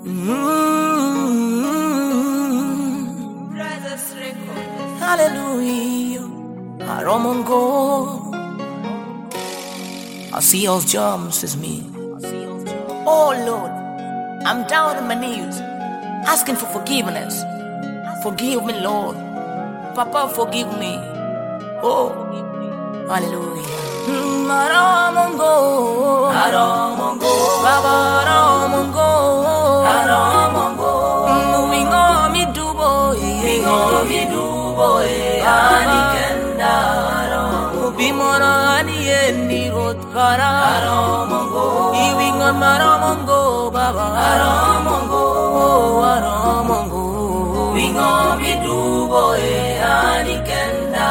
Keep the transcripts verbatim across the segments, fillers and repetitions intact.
Mm-hmm. Hallelujah. Aromongo. I see of germs is me. Oh Lord, I'm down on my knees, asking for forgiveness. Forgive me, Lord. Papa, forgive me. Oh, hallelujah. Mm, Aromongo. Aromongo. Baba, Aromongo. Aromongo. Wingo mi dubo. Wingo mi dubo. Ani kenda. Bimora ani eni rot para. Aromongo. Iwingo Aromongo. Baba. Aromongo. Aromongo. Wingo mi dubo. Ani kenda.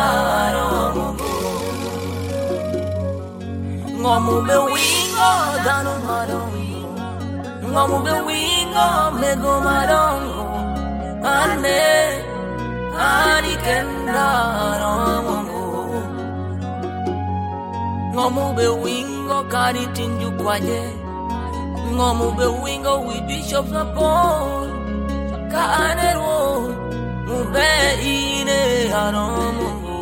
Ngomu be wingo danu marongo, ngomu be wingo mego marongo, ane ani kenda romongo. Ngomu be wingo kari tinju kwaje, ngomu be wingo we bishop na Paul, ka anero mube ine aromongo.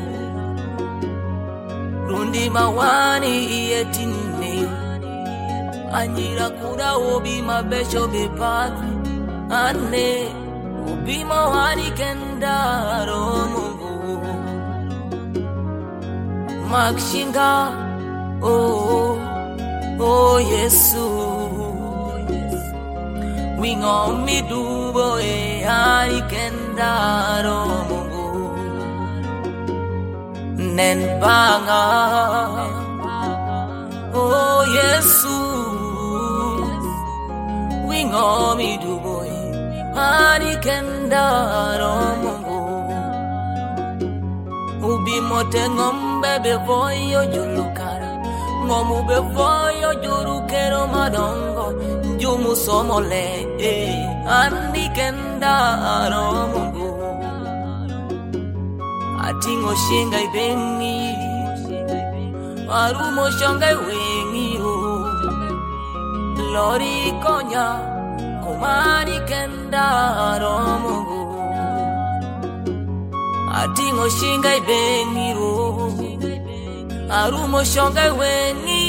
Rundi mawani ietine Anjira kuda obi mabesho bepati Ane obi mawani kendaro mungu Makshinga oh oh Yesu Wingo midubo e ani kendaro mungu Nen banga oh Yesu wingo mi duboy ani kendaro mungu ubi mote ngombe be voyo julukara ngomu be voyo jurukero madongo jumu somole eh ani kendaro mungu Atingo shinga ibengi Arumo shanga wengi Lori konya Kumari kenda romungu Atingo shinga ibengi Arumo shanga wengi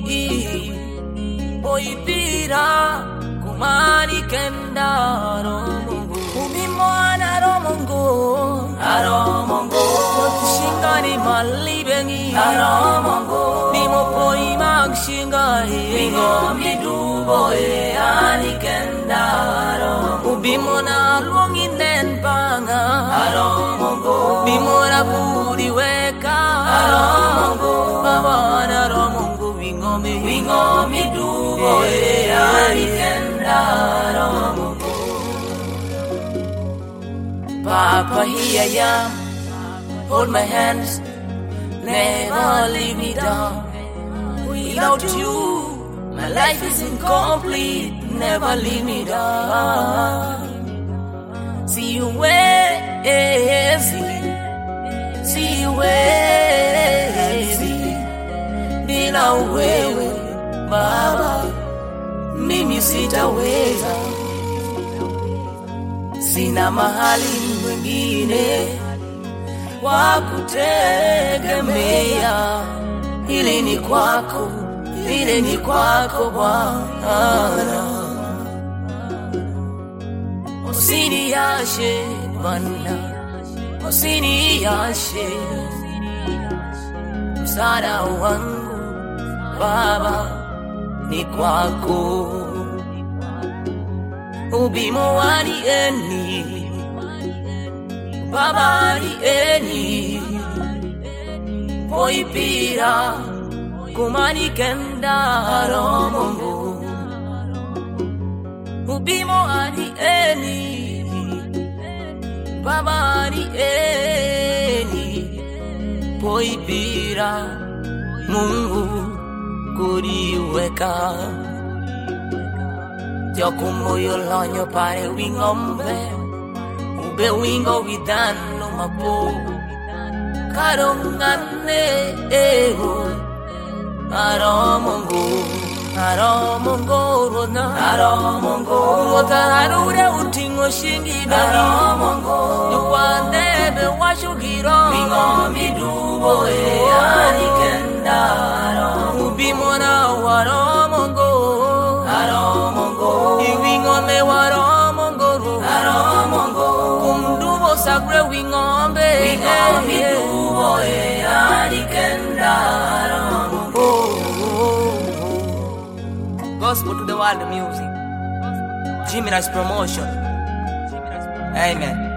Boipira Kumari kenda romungu Umimwana romungu Aromongo Shingani malibengi Aromongo Nimo poi magshinga Bingo midubo e anikenda Aromongo Ubimona luongi nenpanga Aromongo Bimona puri weka Aromongo Babana Aromongo Bingo mi Bingo midubo e anikenda Aromongo Papa, here I am, hold my hands, never leave me down. Without you, my life is incomplete, never leave me down. See you where, see, see you where, see, bila wewe, Baba, mimi sitaweza. Sina mahali mwingine wa kutegemea, hili ni kwako, hili ni kwako Bwana. Usiniache Bwana, usiniache, msaada wangu Baba ni kwako. Ubimo wani eni Baba wani eni Poipira Kumani kenda romongo Ubimo wani eni Baba wani eni Poipira Mungu kuriweka Jokumo yolonyo pare wingombe Ube wingo widano mapo Karongane eho Aromongo Aro mongo rona, aro mongo rota harure utingo shingi da. Aro mongo, yukwande be washugiro. Bingo midubo e anikenda. Aro ubimona waro mongo, aro mongo. Iwingo me waro mongo ru, aro mongo. Kumdubo sagre wingombe, bingo midubo e anikenda. Aro mongo. Gospel to the world music. Jimmy Rice promotion. Amen.